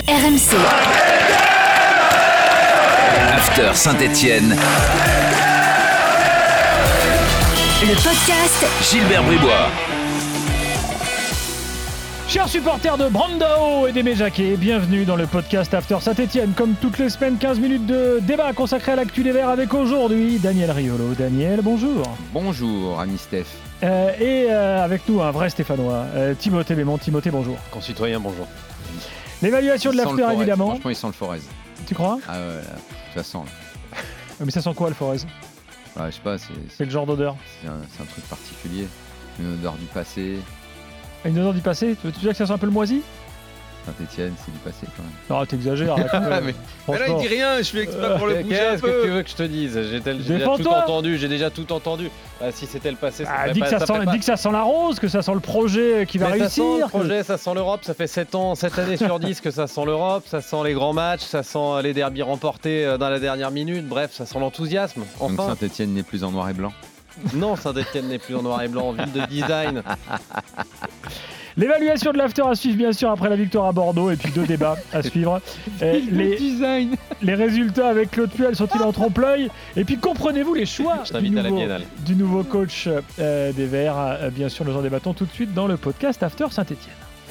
RMC. After Saint-Étienne. Le podcast Gilbert Bribois. Chers supporters de Brandao et d'Aimé Jacquet, bienvenue dans le podcast After Saint-Étienne. Comme toutes les semaines, 15 minutes de débat consacré à l'actu des Verts avec aujourd'hui Daniel Riolo. Daniel, bonjour. Bonjour, ami Steph. Et avec nous, un vrai Stéphanois, Timothée Bémont. Timothée, bonjour. Concitoyen, bonjour. L'évaluation de l'After, évidemment. Franchement, il sent le Forez. Tu crois ? Ah ouais, là, ça sent. Là. Mais ça sent quoi, le Forez ? Ouais, je sais pas, C'est le genre d'odeur. c'est un truc particulier. Une odeur du passé. Une odeur du passé ? Tu veux dire que ça sent un peu le moisi ? Saint-Étienne, c'est du passé quand même. Non, t'exagères. Arrête, mais là, il dit rien, je fais exprès pour le bouger un Qu'est-ce que peu. tu veux que je te dise? J'ai déjà tout entendu. Si c'était le passé, dis que ça sent la rose, que ça sent le projet qui va mais réussir. ça sent le projet, ça sent l'Europe. Ça fait 7 années sur 10 que ça sent l'Europe. Ça sent les grands matchs, ça sent les derbys remportés dans la dernière minute. Bref, ça sent l'enthousiasme. Donc Enfin, Saint-Étienne n'est plus en noir et blanc. non, Saint-Étienne n'est plus en noir et blanc, ville de design. L'évaluation de l'After à suivre, bien sûr, après la victoire à Bordeaux, et puis 2 débats à suivre. Les résultats avec Claude Puel sont-ils en trompe-l'œil ? Et puis comprenez-vous les choix Je t'invite à la Biennale. du nouveau coach des Verts. Bien sûr, nous en débattons tout de suite dans le podcast After Saint-Étienne.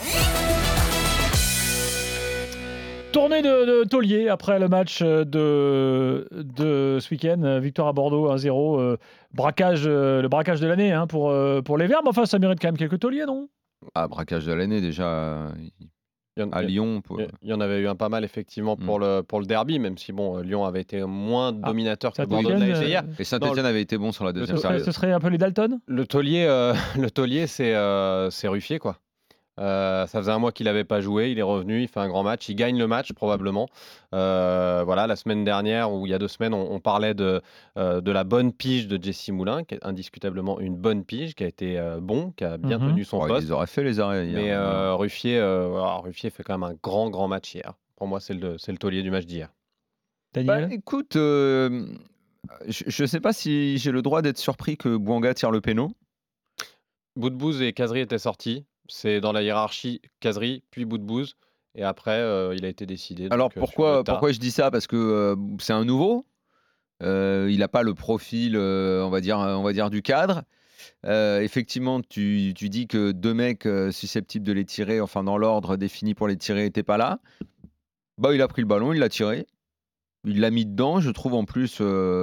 Tournée de taulier après le match de ce week-end. Victoire à Bordeaux 1-0. Le braquage de l'année pour les Verts. Mais enfin, ça mérite quand même quelques tauliers, non ? Ah, braquage de l'année déjà à Lyon. Il y en avait eu un pas mal effectivement pour le derby, même si Lyon avait été moins dominateur que Bordeaux Saint-Étienne, l'avait été hier. Et Saint-Étienne avait été bon sur la deuxième période. Ce serait un peu les Dalton ? Le taulier, c'est Ruffier, quoi. Ça faisait un mois qu'il n'avait pas joué, il est revenu, il fait un grand match, il gagne le match probablement. La semaine dernière ou il y a 2 semaines, on parlait de la bonne pige de Jesse Moulin, qui est indiscutablement une bonne pige, qui a été qui a bien tenu son poste. Ils auraient fait les arrêts hier. Mais Ruffier fait quand même un grand match hier. Pour moi, c'est le taulier du match d'hier. Daniel ? Écoute, je ne sais pas si j'ai le droit d'être surpris que Bouanga tire le péno. Boudbouz et Kazri étaient sortis. C'est dans la hiérarchie Kazri, puis Boudbouz. Et après, il a été décidé. Alors pourquoi je dis ça ? Parce que c'est un nouveau. Il n'a pas le profil, on va dire du cadre. Effectivement, tu dis que 2 mecs susceptibles de les tirer, enfin dans l'ordre défini pour les tirer, n'étaient pas là. Il a pris le ballon, il l'a tiré. Il l'a mis dedans, je trouve en plus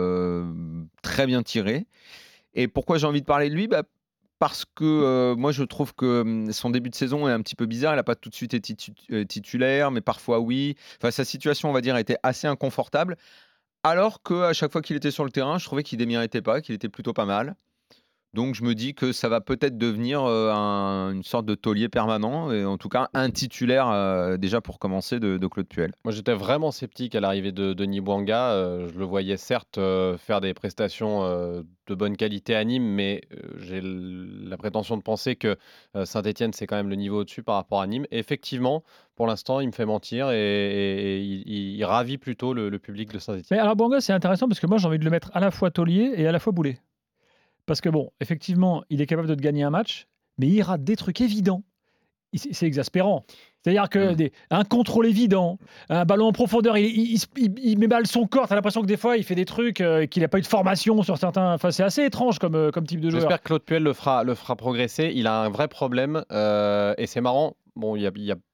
très bien tiré. Et pourquoi j'ai envie de parler de lui ? Parce que moi, je trouve que son début de saison est un petit peu bizarre. Il n'a pas tout de suite été titulaire, mais parfois oui. Enfin, sa situation, on va dire, était assez inconfortable. Alors qu'à chaque fois qu'il était sur le terrain, je trouvais qu'il ne déméritait pas, qu'il était plutôt pas mal. Donc, je me dis que ça va peut-être devenir une sorte de taulier permanent, et en tout cas un titulaire déjà pour commencer de Claude Puel. Moi, j'étais vraiment sceptique à l'arrivée de Denis Bouanga. Je le voyais certes faire des prestations de bonne qualité à Nîmes, mais j'ai la prétention de penser que Saint-Étienne, c'est quand même le niveau au-dessus par rapport à Nîmes. Et effectivement, pour l'instant, il me fait mentir et il ravit plutôt le public de Saint-Étienne. Mais alors Bouanga, c'est intéressant parce que moi, j'ai envie de le mettre à la fois taulier et à la fois boulet. Parce que effectivement, il est capable de te gagner un match, mais il rate des trucs évidents. C'est exaspérant. C'est-à-dire un contrôle évident, un ballon en profondeur, il met mal son corps. Tu as l'impression que des fois, il fait des trucs qu'il n'a pas eu de formation sur certains. Enfin, c'est assez étrange comme type de joueur. J'espère que Claude Puel le fera progresser. Il a un vrai problème et c'est marrant. Il y a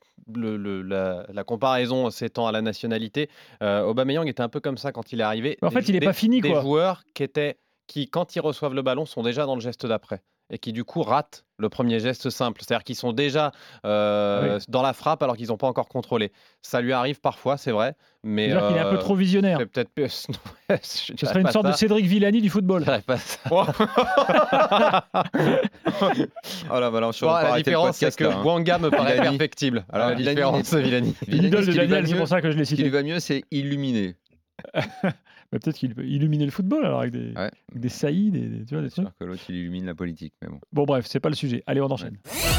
la comparaison s'étend à la nationalité. Aubameyang était un peu comme ça quand il est arrivé. En fait, il n'est pas fini. Des joueurs qui, quand ils reçoivent le ballon, sont déjà dans le geste d'après et qui, du coup, ratent le premier geste simple. C'est-à-dire qu'ils sont déjà dans la frappe alors qu'ils n'ont pas encore contrôlé. Ça lui arrive parfois, c'est vrai. Mais c'est-à-dire qu'il est un peu trop visionnaire. C'est peut-être... Ce serait une sorte de Cédric Villani du football. Je dirais pas ça. La différence, c'est que Bouanga me paraît perfectible. Alors, la différence, c'est Villani. L'idole de Daniel, c'est pour ça que je l'ai cité. Ce qui lui va mieux, c'est illuminer. Peut-être qu'il peut illuminer le football alors avec des saillies, des trucs. J'espère que l'autre il illumine la politique. Mais bon, bref, c'est pas le sujet. Allez, on enchaîne.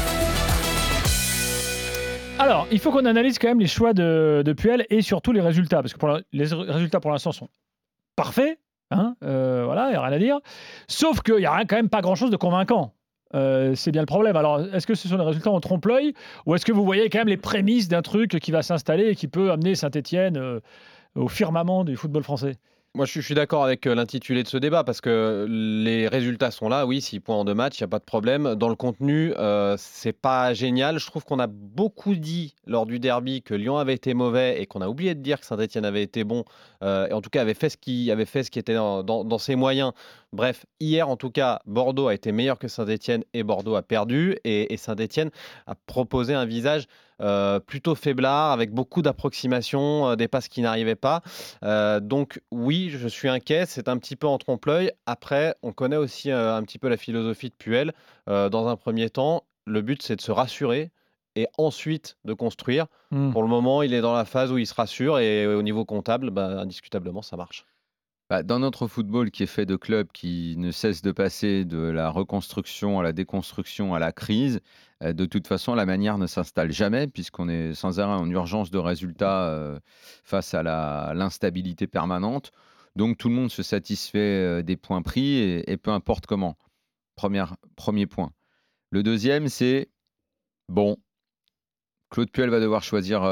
Alors, il faut qu'on analyse quand même les choix de Puel et surtout les résultats, parce que les résultats pour l'instant sont parfaits. Il n'y a rien à dire. Sauf qu'il n'y a quand même pas grand-chose de convaincant. C'est bien le problème. Alors, est-ce que ce sont des résultats en trompe-l'œil ou est-ce que vous voyez quand même les prémices d'un truc qui va s'installer et qui peut amener Saint-Étienne au firmament du football français? Moi, je suis d'accord avec l'intitulé de ce débat parce que les résultats sont là. Oui, 6 points en 2 matchs, il n'y a pas de problème. Dans le contenu, c'est pas génial. Je trouve qu'on a beaucoup dit lors du derby que Lyon avait été mauvais et qu'on a oublié de dire que Saint-Étienne avait été bon. Et en tout cas, avait fait ce qui était dans ses moyens. Bref, hier, en tout cas, Bordeaux a été meilleur que Saint-Étienne et Bordeaux a perdu. Et Saint-Étienne a proposé un visage plutôt faiblard, avec beaucoup d'approximations, des passes qui n'arrivaient pas. Donc oui, je suis inquiet, c'est un petit peu en trompe-l'œil. Après, on connaît aussi un petit peu la philosophie de Puel. Dans un premier temps, le but, c'est de se rassurer et ensuite de construire. Pour le moment, il est dans la phase où il se rassure et au niveau comptable, indiscutablement, ça marche. Dans notre football qui est fait de clubs qui ne cessent de passer de la reconstruction à la déconstruction à la crise, de toute façon, la manière ne s'installe jamais puisqu'on est sans arrêt en urgence de résultats face à l'instabilité permanente. Donc tout le monde se satisfait des points pris et peu importe comment. Premier point. Le deuxième, c'est bon, Claude Puel va devoir choisir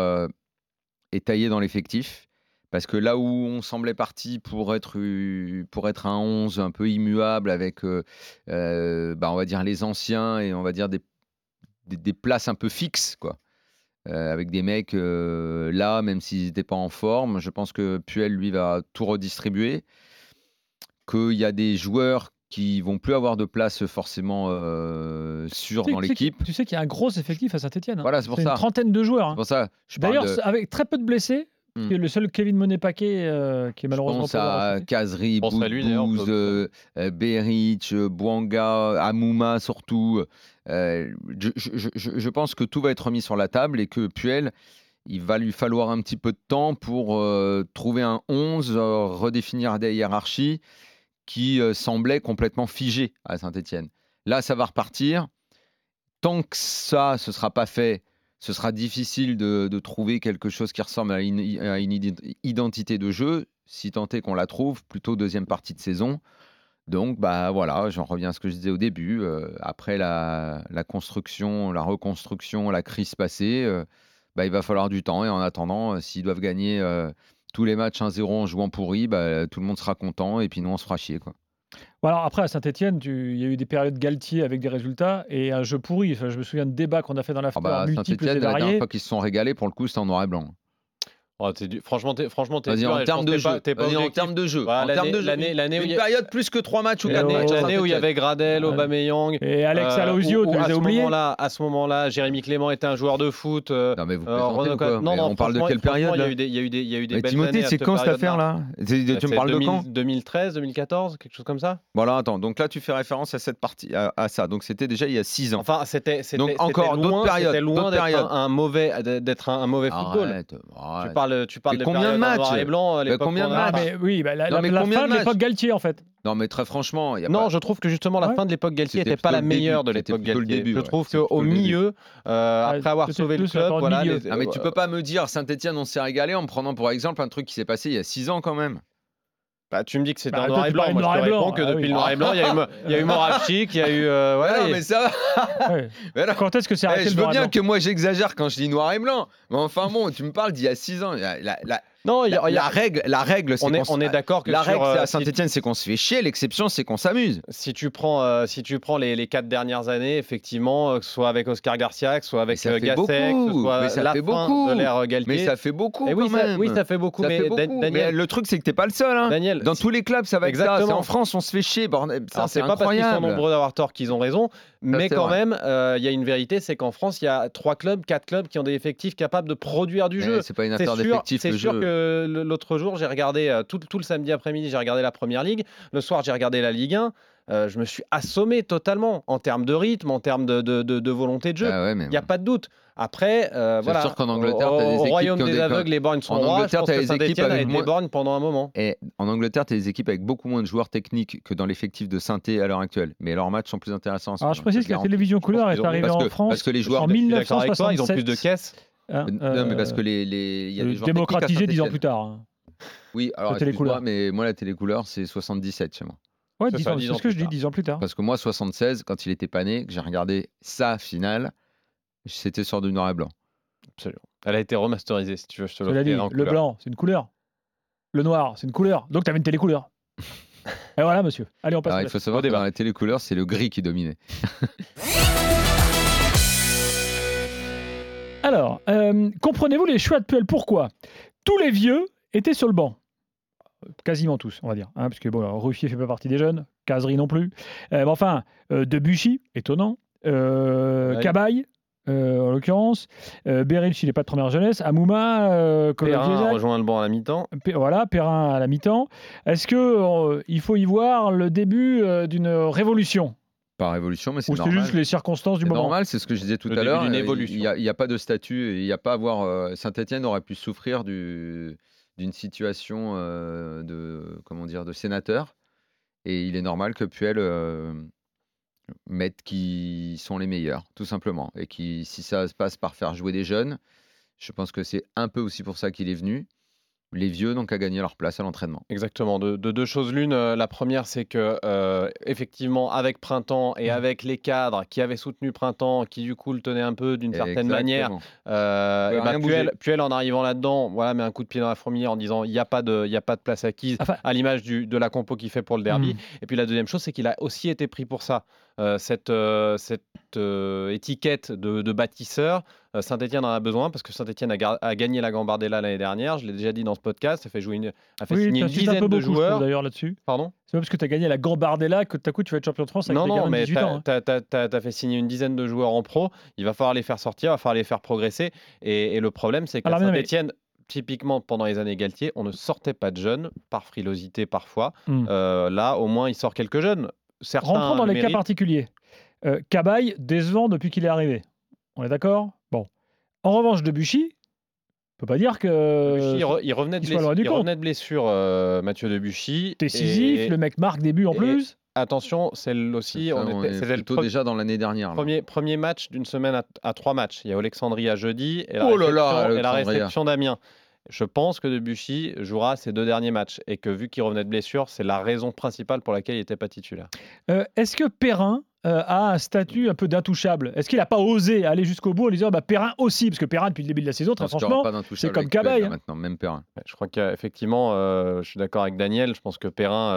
et tailler dans l'effectif. Parce que là où on semblait parti pour être un 11 un peu immuable avec, on va dire, les anciens et on va dire des places un peu fixes, quoi. Avec des mecs là, même s'ils n'étaient pas en forme, je pense que Puel, lui, va tout redistribuer. Qu'il y a des joueurs qui vont plus avoir de place forcément sûre dans l'équipe. Tu sais qu'il y a un gros effectif à Saint-Étienne. Voilà, c'est pour ça. Une trentaine de joueurs. C'est pour ça. D'ailleurs, avec très peu de blessés. Le seul Kevin Monet-Paquet qui est malheureusement pas là. Je pense à Kazri, Bouzouz, Beric, Bouanga, Amouma surtout. Je pense que tout va être remis sur la table et que Puel, il va lui falloir un petit peu de temps pour trouver un 11, redéfinir des hiérarchies qui semblaient complètement figées à Saint-Étienne. Là, ça va repartir. Tant que ça, ce ne sera pas fait, ce sera difficile de trouver quelque chose qui ressemble à une identité de jeu, si tant est qu'on la trouve, plutôt deuxième partie de saison. Donc, voilà, j'en reviens à ce que je disais au début. Après la construction, la reconstruction, la crise passée, il va falloir du temps. Et en attendant, s'ils doivent gagner tous les matchs 1-0 en jouant pourri, tout le monde sera content et puis nous, on se fera chier, quoi. Alors après, à Saint-Étienne, il y a eu des périodes Galtier avec des résultats et un jeu pourri. Enfin, je me souviens de débats qu'on a fait dans l'after, multiples et variés. La dernière fois qu'ils se sont régalés, pour le coup, c'était en noir et blanc. Oh, franchement, t'es vas-y, en termes de jeu. En termes de jeu. Une période plus que 3 matchs. L'année où il y avait Gradel, Aubameyang et Alex Alouzio, tu les as oubliés. À ce moment-là, Jérémy Clément était un joueur de foot. Non, mais vous plaisantez quoi. Non, on parle de quelle période là? Il y a eu des belles Timothée, années. c'est quand cette affaire-là? Tu me parles de quand? 2013, 2014, quelque chose comme ça. Voilà, attends. Donc là, tu fais référence à cette partie, à ça. Donc c'était déjà il y a 6 ans. Enfin, c'était donc encore d'autres périodes. C'était loin d'être un mauvais football. Tu parles de combien de matchs? Combien de matchs? Oui, la fin de l'époque Galtier, en fait. Non, mais très franchement, je trouve que justement la fin de l'époque Galtier n'était pas la meilleure de l'époque Galtier. Je trouve qu'au milieu, après avoir sauvé le club, voilà. Mais tu peux pas me dire Saint-Étienne, on s'est régalé en me prenant pour exemple un truc qui s'est passé il y a 6 ans quand même. Tu me dis que c'est un noir et blanc. Moi, je te réponds que depuis le noir et blanc, il y a eu Moravchik, il y a eu. Non, mais ça va. Quand est-ce que c'est arrêté? Je veux bien que moi j'exagère quand je dis noir et blanc. Mais enfin bon, tu me parles d'il y a 6 ans. Non, la règle, c'est on est d'accord que la règle à Saint-Étienne, c'est qu'on se fait chier. L'exception, c'est qu'on s'amuse. Si tu prends les 4 dernières années, effectivement, que ce soit avec Oscar Garcia, que ce soit avec Gasset, que ce soit la fin de l'ère Galtier. Mais ça fait beaucoup. Oui, ça fait beaucoup. Mais le truc, c'est que t'es pas le seul. Hein. Daniel, dans tous les clubs, ça va être ça. C'est en France, on se fait chier. Ça, c'est pas parce qu'ils sont nombreux d'avoir tort qu'ils ont raison. Mais quand même, il y a une vérité, c'est qu'en France, il y a 3 clubs, 4 clubs qui ont des effectifs capables de produire du jeu. C'est pas une affaire d'effectifs. C'est sûr que l'autre jour, j'ai regardé tout le samedi après-midi, j'ai regardé la Première Ligue. Le soir, j'ai regardé la Ligue 1. Je me suis assommé totalement en termes de rythme, en termes de volonté de jeu. Il n'y a pas de doute. Après, c'est sûr qu'en Angleterre, au royaume des aveugles, les bornes sont rois. Je pense que Saint-Étienne a été borne pendant un moment. Et en Angleterre, tu as des équipes avec beaucoup moins de joueurs techniques que dans l'effectif de Saint-Étienne à l'heure actuelle. Mais leurs matchs sont plus intéressants. Alors je précise que la télévision couleur est arrivée en France parce que les joueurs en 1967. Ils ont plus de caisses. Non, mais parce que il y a des joueurs démocratisé 10 ans plus tard. Oui, alors excuse-moi, mais moi la télécouleur c'est 77 chez moi. Ouais, C'est 10 ça, ans, 10 c'est ans ce que je plus dis, tard. 10 ans plus tard. Parce que moi, 76, quand il était pas né, que j'ai regardé sa finale, c'était sur du noir et blanc. Absolument. Elle a été remasterisée, si tu veux, je te Cela l'offrirai dit, en le couleur. blanc, c'est une couleur. Le noir, c'est une couleur. Donc, tu avais une télécouleur. Et voilà, monsieur. Allez, on passe Alors, à il la faut suite. savoir Au que débat. dans la télécouleur, c'est le gris qui dominait. Alors, comprenez-vous les choix de Puel? Pourquoi? Tous les vieux étaient sur le banc. Quasiment tous, on va dire. Parce que bon, alors, Ruffier ne fait pas partie des jeunes, Cazerie non plus. Mais enfin, Debuchy, étonnant. Ouais. Cabaye, en l'occurrence. Beric, il n'est pas de première jeunesse. Amouma, Perrin a rejoint le banc à la mi-temps. Voilà, Perrin à la mi-temps. Est-ce que il faut y voir le début d'une révolution? Pas révolution, mais c'est Ou c'est normal. juste les circonstances du C'est moment? normal, c'est ce que je disais tout Le à début l'heure. d'une Il évolution. n'y a pas de statut, il n'y a pas à avoir. Saint-Étienne aurait pu souffrir d'une situation de sénateur. Et il est normal que Puel mette qui sont les meilleurs, tout simplement. Et si ça se passe par faire jouer des jeunes, je pense que c'est un peu aussi pour ça qu'il est venu. Les vieux n'ont qu'à gagner leur place à l'entraînement. Exactement, de deux choses l'une. La première, c'est que effectivement, avec Printemps et avec les cadres qui avaient soutenu Printemps, qui du coup le tenaient un peu d'une certaine manière, rien bouger. Puel en arrivant là-dedans, voilà, met un coup de pied dans la fourmilière en disant il n'y a pas de place acquise, Enfin, à l'image de la compo qu'il fait pour le derby. Et puis la deuxième chose, c'est qu'il a aussi été pris pour ça. Cette étiquette de bâtisseur, Saint-Étienne en a besoin parce que Saint-Étienne a gagné la Gambardella l'année dernière. Je l'ai déjà dit dans ce podcast. Ça fait signer une t'insistes un peu dizaine de beaucoup, je trouve, joueurs. d'ailleurs là-dessus. Pardon? C'est pas parce que tu as gagné la Gambardella que tout à coup tu vas être champion de France avec des gamins de mais 18 ans. tu as fait signer une dizaine de joueurs en pro. Il va falloir les faire sortir, il va falloir les faire progresser. Et le problème, c'est qu'à Alors, mais non, mais- Saint-Étienne, typiquement pendant les années Galtier, on ne sortait pas de jeunes, par frilosité parfois. Là, au moins, il sort quelques jeunes. Certains Rentrons dans le les cas méritent. particuliers. Cabaye, décevant depuis qu'il est arrivé. On est d'accord? Bon. En revanche, Debuchy, on peut pas dire que. Debuchy, il revenait de il soit loin du compte. blessure, Mathieu Debuchy. Décisif, Et le mec marque des buts en plus. attention, c'est aussi, C'était plutôt déjà dans l'année dernière. là. premier match d'une semaine à 3 matchs. Il y a Alexandria jeudi et Oh là là, et la Alexandria. réception d'Amiens. Je pense que Debuchy jouera ces 2 derniers matchs et que vu qu'il revenait de blessure, c'est la raison principale pour laquelle il n'était pas titulaire. Est-ce que Perrin a un statut un peu d'intouchable? Est-ce qu'il n'a pas osé aller jusqu'au bout en disant Perrin aussi? Parce que Perrin, depuis le début de la saison, très Je pense qu'il y aura franchement, pas d'intouchable c'est comme avec Puel, Cabaye, là, hein. maintenant, même Perrin. Ouais, je crois qu'effectivement, je suis d'accord avec Daniel. Je pense que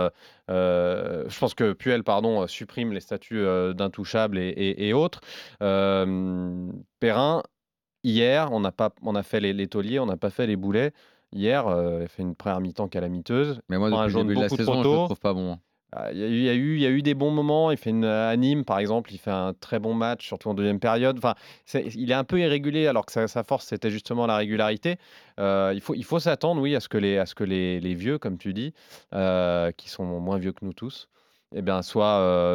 Puel, supprime les statuts d'intouchable et autres. Perrin, hier, on a fait les tauliers, on n'a pas fait les boulets. Hier, il a fait une première mi-temps calamiteuse. Mais moi, Prend un depuis le jaune début de la beaucoup saison, trop je ne le tôt. trouve pas bon. Il y a eu des bons moments. Il fait à Nîmes, par exemple, il fait un très bon match, surtout en deuxième période. Enfin, il est un peu irrégulier, alors que sa force, c'était justement la régularité. Il faut s'attendre, oui, à ce que les vieux, comme tu dis, qui sont moins vieux que nous tous, soient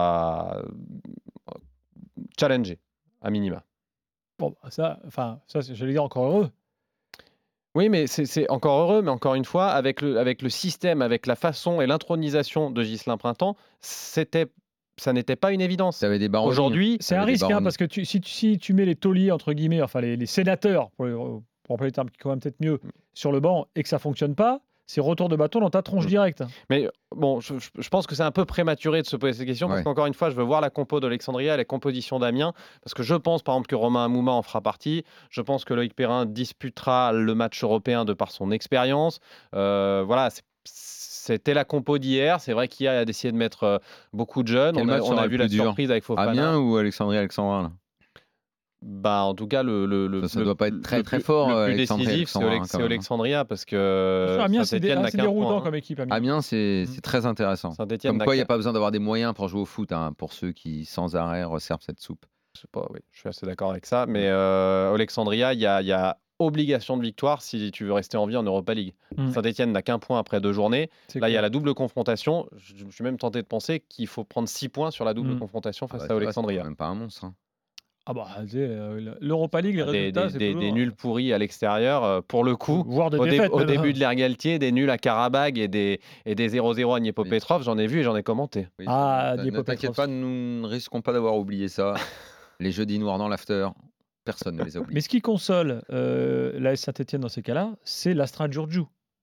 challengés, à minima. Bon, ça, j'allais dire encore heureux. Oui, mais c'est encore heureux, mais encore une fois, avec le système, avec la façon et l'intronisation de Ghislain Printemps, ça n'était pas une évidence. Ça avait des barons. Aujourd'hui, C'est un risque, parce que si tu mets les tauliers, entre guillemets, enfin les sénateurs, pour employer le terme qui est quand même peut-être mieux, sur le banc et que ça ne fonctionne pas, c'est retour de bâton dans ta tronche directe. Mais bon, je pense que c'est un peu prématuré de se poser ces questions parce qu'encore une fois, je veux voir la compo d'Alexandria, la composition d'Amiens, parce que je pense par exemple que Romain Amouma en fera partie. Je pense que Loïc Perrin disputera le match européen de par son expérience. Voilà, c'était la compo d'hier. C'est vrai qu'hier, il a décidé de mettre beaucoup de jeunes. Quel match On a sera vu le la plus dur surprise avec Fofana. Amiens ou Alexandria là? En tout cas, ça doit pas être très très fort. Le plus Alexandria, décisif, c'est Alexandria parce que Amiens, c'est Saint-Étienne n'a qu'un déroutant point. comme équipe. Amiens, c'est très intéressant. Saint-Étienne Comme quoi, il n'y a pas besoin d'avoir des moyens pour jouer au foot, pour ceux qui sans arrêt resservent cette soupe. Je suis assez d'accord avec ça. Mais Alexandria, il y a obligation de victoire si tu veux rester en vie en Europa League. Saint-Étienne n'a qu'un point après 2 journées. Là, il y a la double confrontation. Je suis même tenté de penser qu'il faut prendre 6 points sur la double confrontation face à Alexandria. C'est même pas un monstre. Hein. L'Europa League, les résultats, c'est toujours... Des nuls pourris à l'extérieur, pour le coup. Voire de Au défaites. début de l'ère Galtier, des nuls à Karabag et des 0-0 à Dniepo-Petrov, j'en ai vu et j'en ai commenté. Oui, Dniepo-Petrov. ne t'inquiète pas, nous ne risquons pas d'avoir oublié ça. Les jeudis noirs dans l'after, personne ne les a oubliés. Mais ce qui console l'AS Saint-Etienne dans ces cas-là, c'est l'Astra Giurgiu.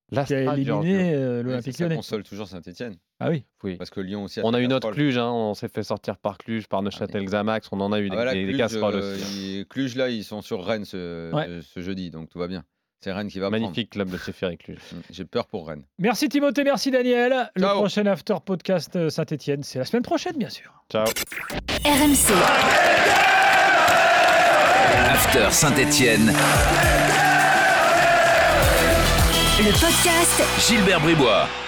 qui a éliminé l'Olympique Ça Lyonnais. console toujours Saint-Etienne. Ah oui. Oui. Parce que Lyon aussi. On a eu notre Cluj, hein, on s'est fait sortir par Cluj, par Neuchâtel Xamax, on en a eu des casseroles aussi. Cluj, là, ils sont sur Rennes ce jeudi, donc tout va bien. C'est Rennes qui va Magnifique club de Sheffield Cluj. J'ai peur pour Rennes. Merci Timothée, merci Daniel. Le Ciao. prochain After Podcast Saint-Etienne, c'est la semaine prochaine, bien sûr. Ciao. RMC. After Saint-Etienne. Le podcast Gilbert Bribois.